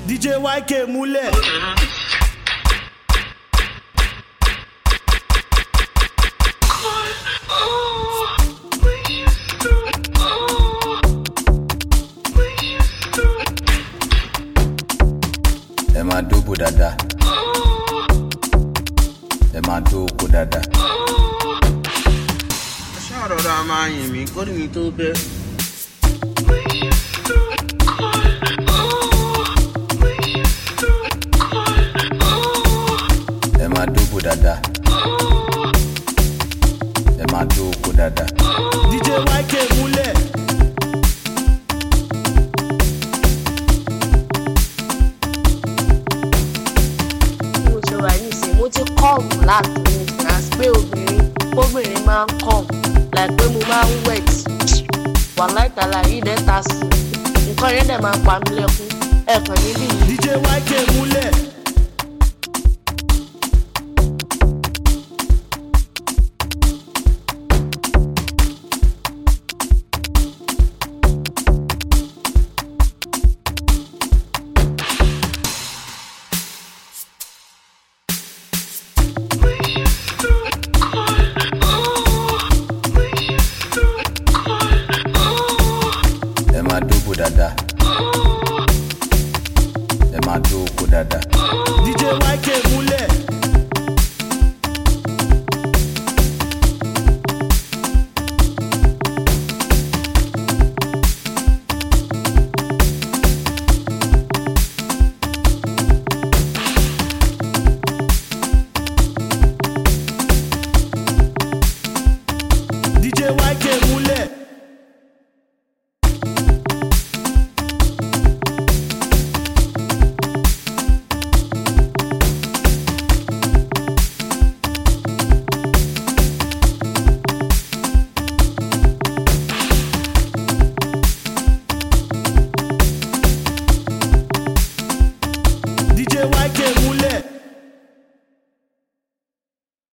DJ YK múlẹ̀. Ẹ máa dóbò dáadáa. Ẹ máa dóbò dáadáa. Ṣáà rọra máa yìn mí kó ní tó bẹ́. Ẹ máa dóbò dáadáa. Ẹ máa dóbò dáadáa. DJ YK múlẹ̀. Mo ti come láti ní as pé obìnrin máa ń come like pé mo máa ń wet wà láìtàlà yìí dẹ́ta sí nǹkan yẹn dẹ̀ máa ń pa mí lẹ́kún ẹ̀kan níbí yìí. DJ YK múlẹ̀. Ẹ máa dóbò dáadáa. Ẹ máa dóbò dáadáa. DJ YK múlẹ̀. DJ YK múlẹ̀. DJ YK